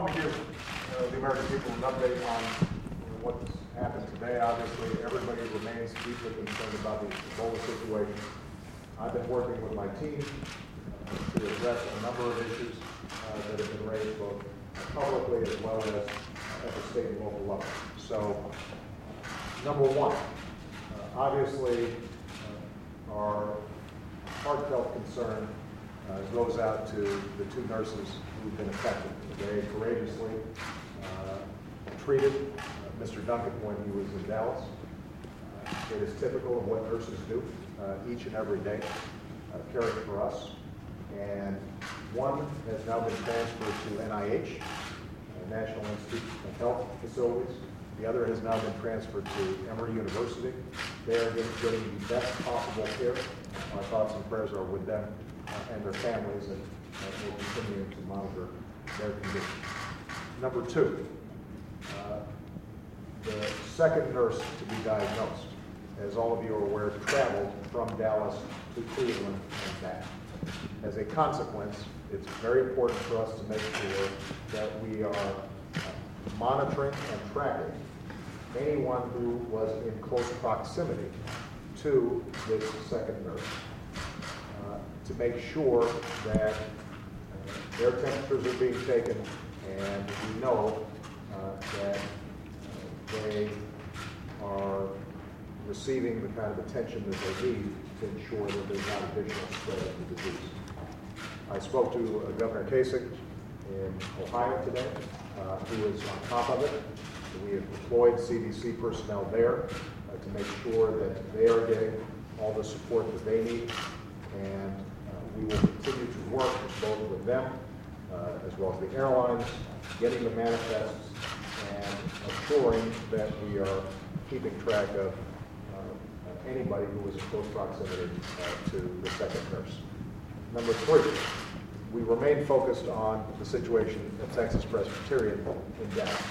want to give the American people an update on what's happened today. Obviously, everybody remains deeply concerned about the Ebola situation. I've been working with my team to address a number of issues that have been raised both publicly as well as at the state and local level. So, number one, obviously, our heartfelt concern goes out to the two nurses who've been affected. They courageously treated Mr. Duncan when he was in Dallas. It is typical of what nurses do each and every day, caring for us. And one has now been transferred to NIH, National Institute of Health Facilities. The other has now been transferred to Emory University. They are getting the best possible care. My thoughts and prayers are with them and their families, and we'll continue to monitor their condition. Number two, the second nurse to be diagnosed, as all of you are aware, traveled from Dallas to Cleveland and back. As a consequence, it's very important for us to make sure that we are monitoring and tracking anyone who was in close proximity to this second nurse to make sure that their temperatures are being taken, and we know that they are receiving the kind of attention that they need to ensure that there's not additional spread of the disease. I spoke to Governor Kasich in Ohio today, who is on top of it. We have deployed CDC personnel there to make sure that they are getting all the support that they need, and we will continue to work both with them as well as the airlines, getting the manifests, and assuring that we are keeping track of anybody who is in close proximity to the second nurse. Number three, we remain focused on the situation at Texas Presbyterian in Dallas.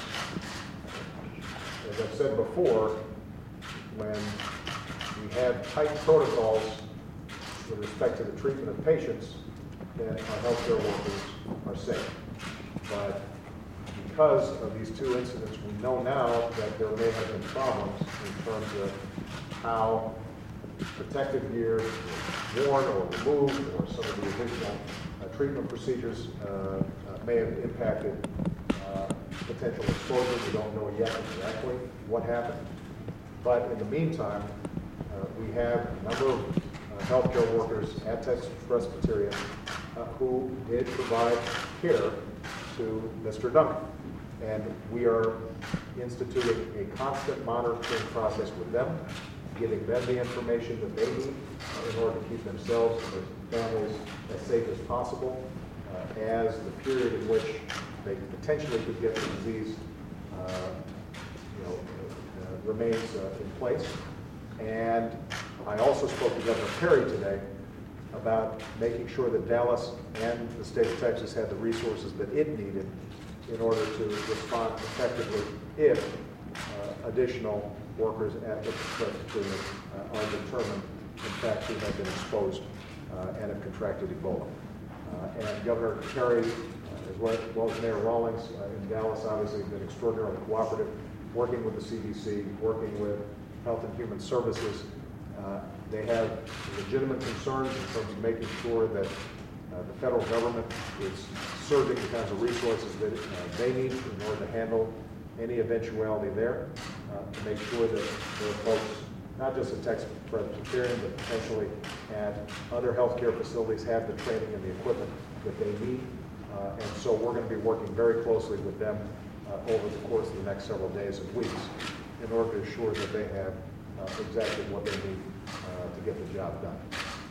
As I've said before, when we have tight protocols with respect to the treatment of patients, then our healthcare workers are safe. But because of these two incidents, we know now that there may have been problems in terms of how protective gear was worn or removed, or some of the additional treatment procedures may have impacted potential exposure. We don't know yet exactly what happened. But in the meantime, we have a number of healthcare workers at Texas Presbyterian who did provide care to Mr. Duncan. And we are instituting a constant monitoring process with them, giving them the information that they need in order to keep themselves and their families as safe as possible as the period in which they potentially could get the disease remains in place. And I also spoke to Governor Perry today about making sure that Dallas and the state of Texas had the resources that it needed in order to respond effectively if additional workers at the Presbyterian are determined, in fact, to have been exposed and have contracted Ebola. And Governor Perry, as well as Mayor Rawlings in Dallas, obviously have been extraordinarily cooperative, working with the CDC, working with Health and Human Services. They have legitimate concerns in terms of making sure that the federal government is serving the kinds of resources that they need in order to handle any eventuality there, to make sure that there are folks, not just at Texas Presbyterian, but potentially at other healthcare facilities, have the training and the equipment that they need. And so we're going to be working very closely with them over the course of the next several days and weeks in order to ensure that they have exactly what they need to get the job done.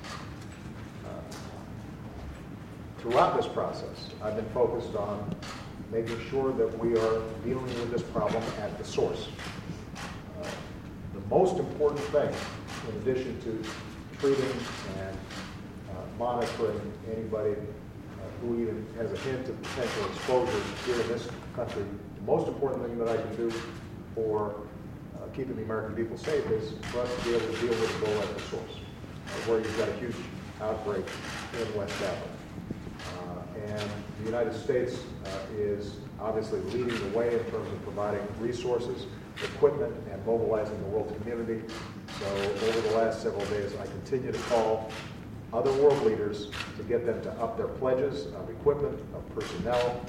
Throughout this process, I've been focused on making sure that we are dealing with this problem at the source. The most important thing, in addition to treating and monitoring anybody who even has a hint of potential exposure here in this country, the most important thing that I can do for keeping the American people safe is for us to be able to deal with Ebola at the source, where you've got a huge outbreak in West Africa. And the United States is obviously leading the way in terms of providing resources, equipment, and mobilizing the world community. So over the last several days, I continue to call other world leaders to get them to up their pledges of equipment, of personnel,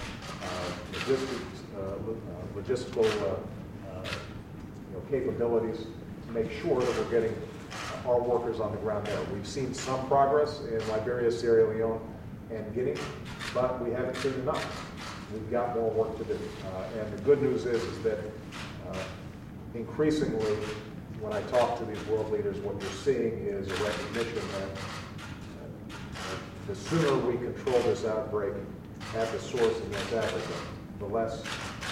logistical capabilities to make sure that we're getting our workers on the ground there. We've seen some progress in Liberia, Sierra Leone, and Guinea, but we haven't seen enough. We've got more work to do. And the good news is that increasingly, when I talk to these world leaders, what you're seeing is a recognition that the sooner we control this outbreak at the source in West Africa, the less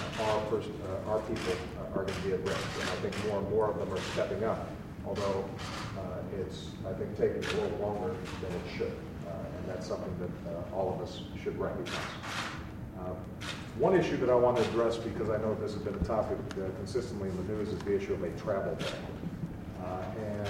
our people are going to be at risk. And I think more and more of them are stepping up, although it's, I think, taking a little longer than it should. And that's something that all of us should recognize. One issue that I want to address, because I know this has been a topic consistently in the news, is the issue of a travel ban. And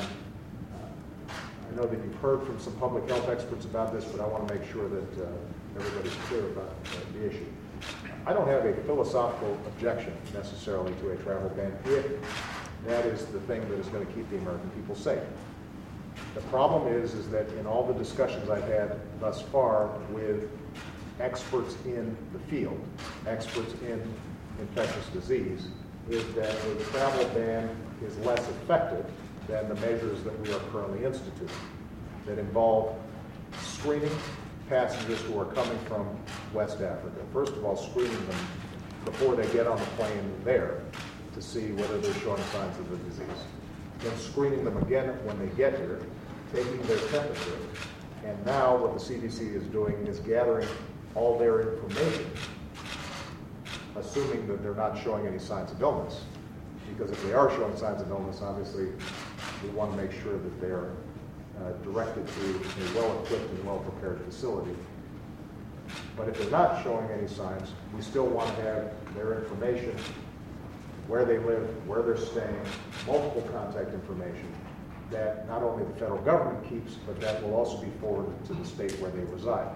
I know that you've heard from some public health experts about this, but I want to make sure that everybody's clear about the issue. I don't have a philosophical objection necessarily to a travel ban if that is the thing that is going to keep the American people safe. The problem is that in all the discussions I've had thus far with experts in the field, experts in infectious disease, is that a travel ban is less effective than the measures that we are currently instituting that involve screening passengers who are coming from West Africa. First of all, screening them before they get on the plane there to see whether they're showing signs of the disease. Then screening them again when they get here, taking their temperature, and now what the CDC is doing is gathering all their information, assuming that they're not showing any signs of illness. Because if they are showing signs of illness, obviously we want to make sure that they're directed to a well-equipped and well-prepared facility. But if they're not showing any signs, we still want to have their information, where they live, where they're staying, multiple contact information that not only the federal government keeps, but that will also be forwarded to the state where they reside.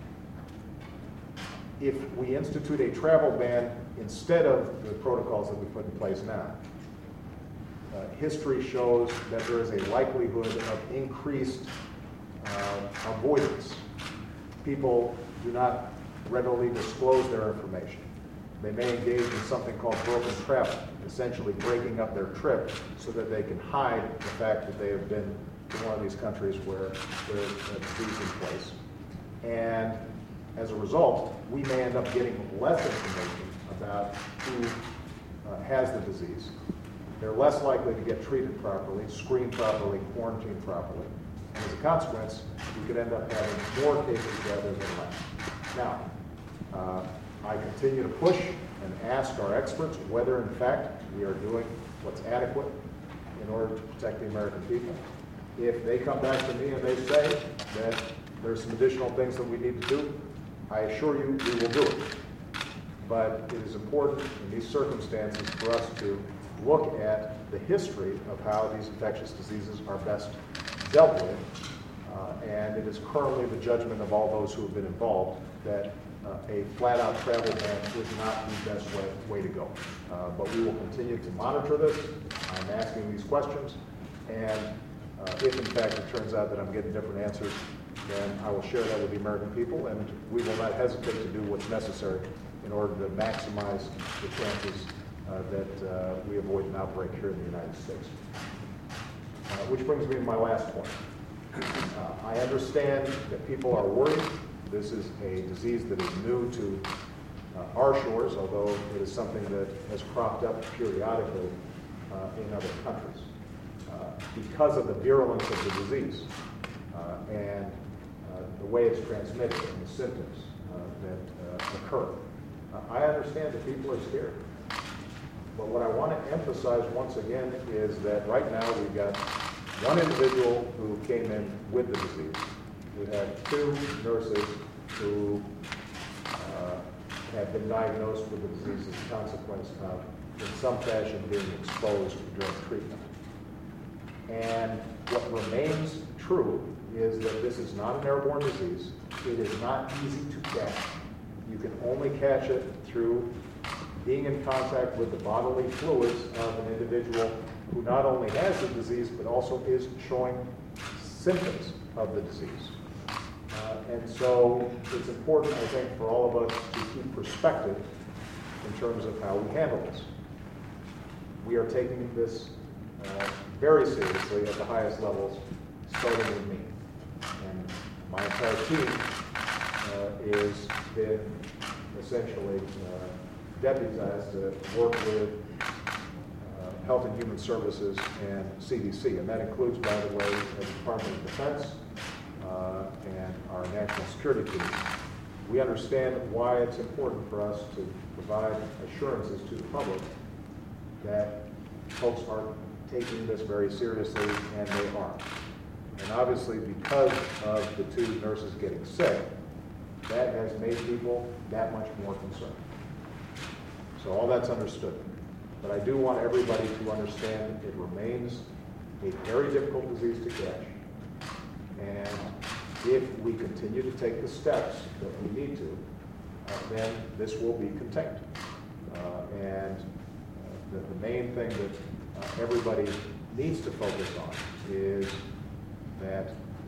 If we institute a travel ban instead of the protocols that we put in place now, history shows that there is a likelihood of increased avoidance. People do not readily disclose their information. They may engage in something called broken travel, essentially breaking up their trip so that they can hide the fact that they have been to one of these countries where there's a disease in place. And as a result, we may end up getting less information about who has the disease. They're less likely to get treated properly, screened properly, quarantined properly. And as a consequence, we could end up having more cases rather than less. Now, I continue to push and ask our experts whether, in fact, we are doing what's adequate in order to protect the American people. If they come back to me and they say that there's some additional things that we need to do, I assure you we will do it. But it is important in these circumstances for us to look at the history of how these infectious diseases are best dealt with. And it is currently the judgment of all those who have been involved that a flat-out travel ban is not the best way to go. But we will continue to monitor this. I'm asking these questions. And if, in fact, it turns out that I'm getting different answers, then I will share that with the American people, and we will not hesitate to do what's necessary in order to maximize the chances that we avoid an outbreak here in the United States. Which brings me to my last point. I understand that people are worried. This is a disease that is new to our shores, although it is something that has cropped up periodically in other countries because of the virulence of the disease and the way it's transmitted and the symptoms that occur. I understand that people are scared. But what I want to emphasize once again is that right now we've got one individual who came in with the disease. We have two nurses who have been diagnosed with the disease as a consequence of, in some fashion, being exposed during treatment. And what remains true is that this is not an airborne disease. It is not easy to catch. You can only catch it through being in contact with the bodily fluids of an individual who not only has the disease, but also is showing symptoms of the disease. And so it's important, I think, for all of us to keep perspective in terms of how we handle this. We are taking this very seriously at the highest levels, starting with me. And my entire team is been essentially deputized to work with Health and Human Services and CDC. And that includes, by the way, the Department of Defense and our national security team. We understand why it's important for us to provide assurances to the public that folks are taking this very seriously, and they are. And obviously, because of the two nurses getting sick, that has made people that much more concerned. So all that's understood. But I do want everybody to understand it remains a very difficult disease to catch. And if we continue to take the steps that we need to, then this will be contained. The main thing that everybody needs to focus on is that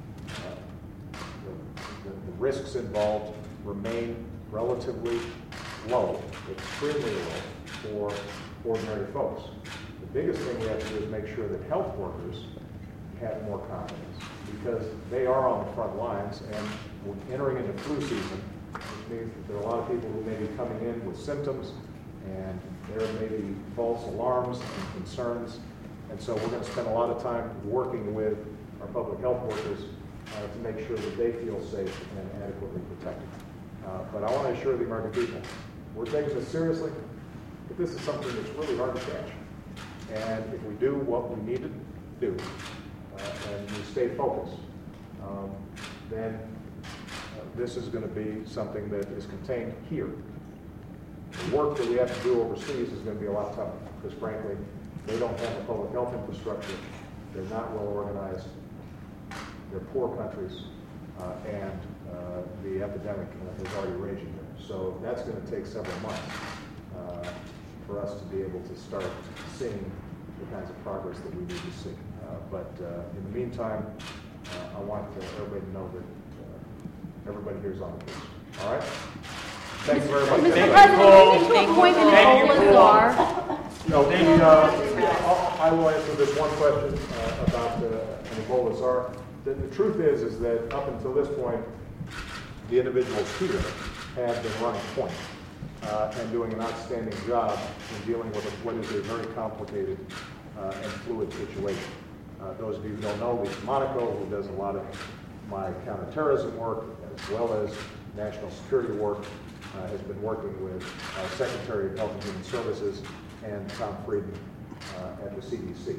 the risks involved remain relatively low, extremely low for ordinary folks. The biggest thing we have to do is make sure that health workers have more confidence, because they are on the front lines, and we're entering into flu season, which means that there are a lot of people who may be coming in with symptoms, and there may be false alarms and concerns. And so we're going to spend a lot of time working with our public health workers to make sure that they feel safe and adequately protected. But I want to assure the American people, we're taking this seriously, but this is something that's really hard to catch. And if we do what we need to do, and we stay focused, then this is going to be something that is contained here. The work that we have to do overseas is going to be a lot tougher, because frankly, they don't have a public health infrastructure, they're not well organized, they're poor countries, and the epidemic is already raging there. So that's going to take several months for us to be able to start seeing the kinds of progress that we need to see. But in the meantime, I want everybody to know that everybody here is on the case. All right? Thanks very much. Mr. President, to appointment Ebola czar. No, I will answer this one question about an Ebola czar. The truth is that up until this point, the individuals here have been running point and doing an outstanding job in dealing with what is a very complicated and fluid situation. Those of you who don't know, Lisa Monaco, who does a lot of my counterterrorism work as well as national security work, has been working with Secretary of Health and Human Services and Tom Frieden at the CDC.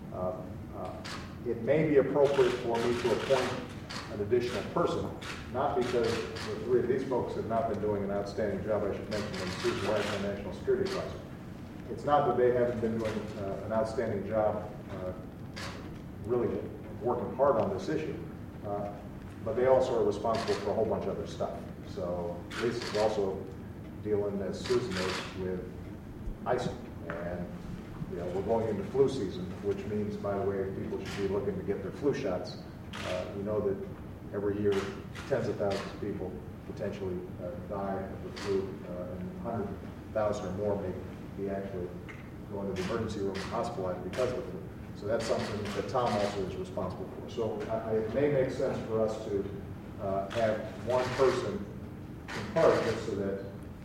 It may be appropriate for me to appoint an additional person, not because the three of these folks have not been doing an outstanding job. I should mention them, Susan Rice, my National Security Advisor. It's not that they haven't been doing an outstanding job really working hard on this issue, but they also are responsible for a whole bunch of other stuff. So Lisa's also dealing, as Susan is, with ISO. And we're going into flu season, which means, by the way, people should be looking to get their flu shots. We know that every year tens of thousands of people potentially die of the flu, and 100,000 or more may be actually going to the emergency room hospitalized because of the flu. So that's something that Tom also is responsible for. So it may make sense for us to have one person in part, just so that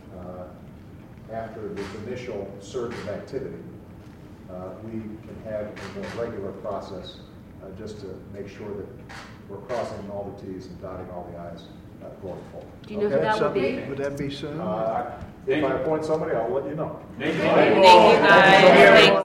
after this initial surge of activity, we can have a more regular process just to make sure that we're crossing all the T's and dotting all the I's going forward. Do you know who that would be? Would that be soon? If I appoint somebody, I'll let you know. Thank you, guys.